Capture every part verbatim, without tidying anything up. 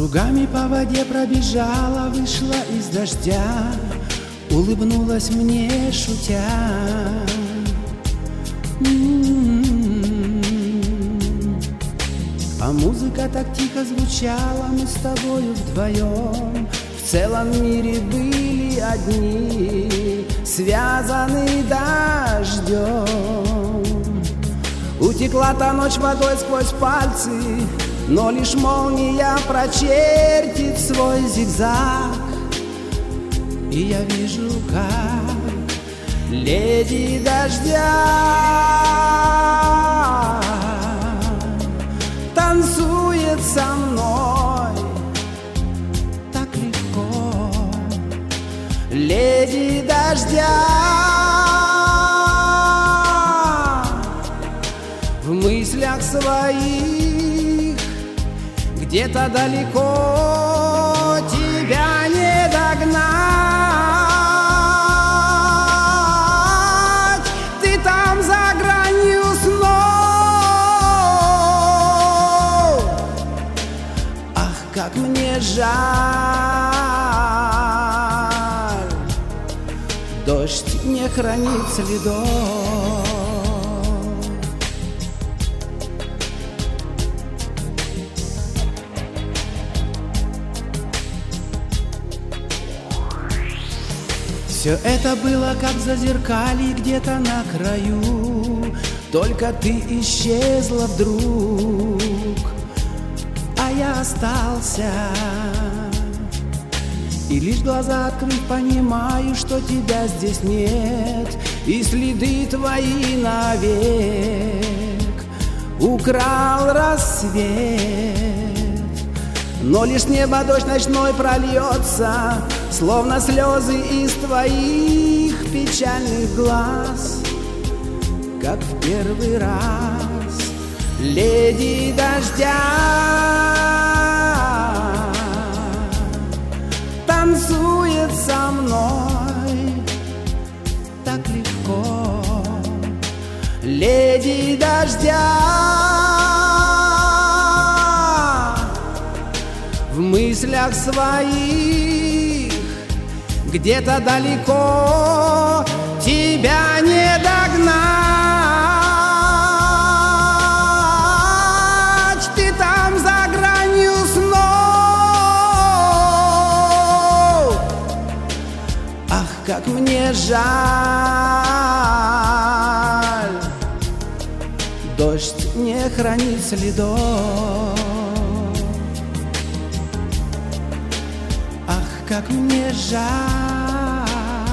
Кругами по воде пробежала, вышла из дождя, улыбнулась мне, шутя. А музыка так тихо звучала, мы с тобою вдвоем в целом мире были одни, связаны дождем. Утекла та ночь водой сквозь пальцы, но лишь молния прочертит свой зигзаг. И я вижу, как леди дождя танцует со мной так легко. Леди дождя в мыслях своих где-то далеко, тебя не догнать. Ты там за гранью снов. Ах, как мне жаль, дождь не хранит следов. Все это было как в зазеркалье где-то на краю, только ты исчезла вдруг, а я остался. И лишь глаза открыв, понимаю, что тебя здесь нет, и следы твои навек украл рассвет. Но лишь с неба дождь ночной прольется, словно слезы из твоих печальных глаз, как в первый раз. Леди дождя танцует со мной так легко. Леди дождя в мыслях своих где-то далеко, тебя не догнать. Ты там за гранью снов. Ах, как мне жаль, дождь не хранит следов. Как мне жаль,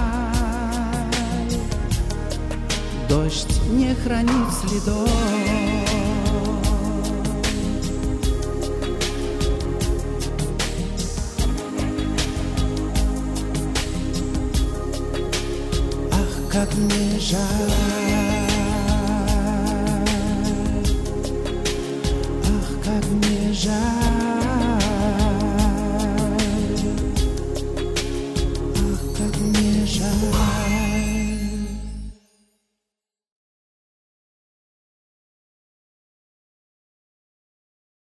дождь не хранит следов. Ах, как мне жаль, ах, как мне жаль.